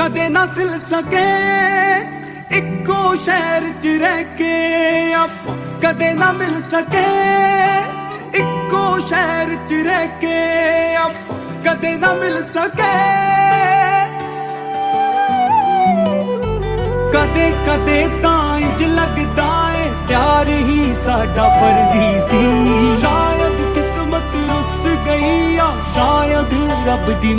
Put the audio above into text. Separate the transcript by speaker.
Speaker 1: कदे ना सिल सके इक्को शहर च रह के आपां कदे ना मिल सके इक्को शहर च रह के आपां कदे ना मिल सके कदे कदे तां इंज लगदा है प्यार ही साडा फर्जी सी शायद किस्मत रुस गई या शायद रब दी